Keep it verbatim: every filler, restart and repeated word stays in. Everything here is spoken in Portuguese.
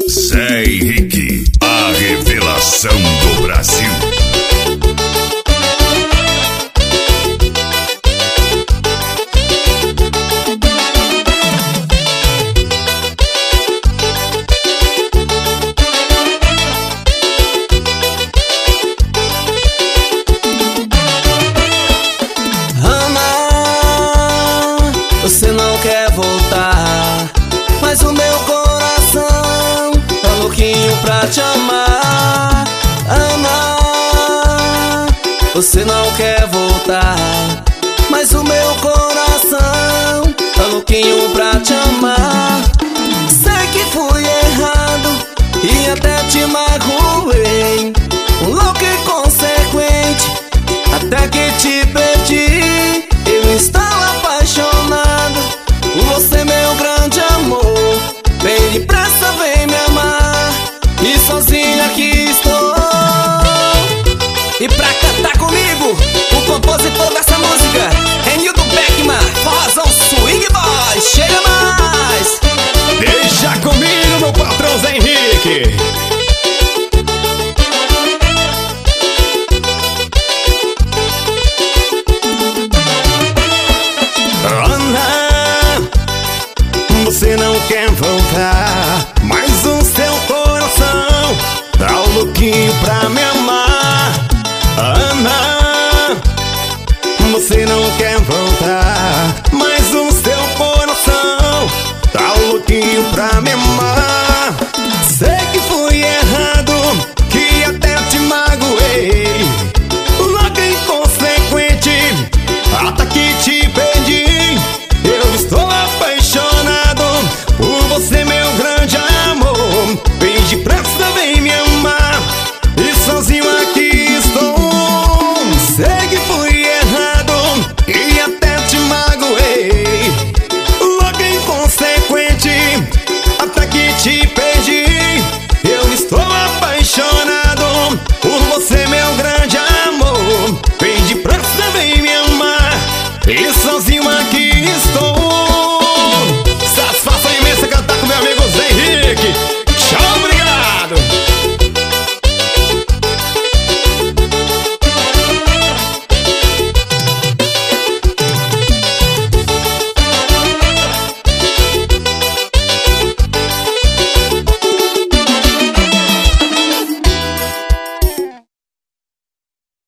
Zé Henrique, a revelação do Brasil. Você não quer voltar, mas o meu coração tá louquinho pra te amar. Ana, você não quer voltar, mas o meu coração tá louquinho pra te amar. Sei que fui errado e até